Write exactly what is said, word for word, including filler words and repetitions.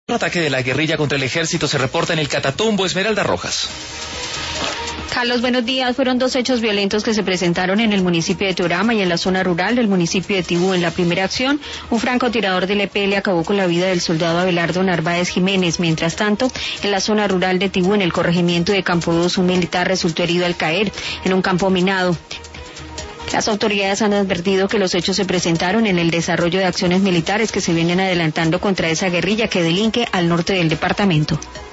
Un ataque de la guerrilla contra el ejército se reporta en el Catatumbo, Esmeralda Rojas. Carlos, buenos días. Fueron dos hechos violentos que se presentaron en el municipio de Teorama y en la zona rural del municipio de Tibú. En la primera acción, un francotirador del E P L acabó con la vida del soldado Abelardo Narváez Jiménez. Mientras tanto, en la zona rural de Tibú, en el corregimiento de Campo dos, un militar resultó herido al caer en un campo minado. Las autoridades han advertido que los hechos se presentaron en el desarrollo de acciones militares que se vienen adelantando contra esa guerrilla que delinque al norte del departamento.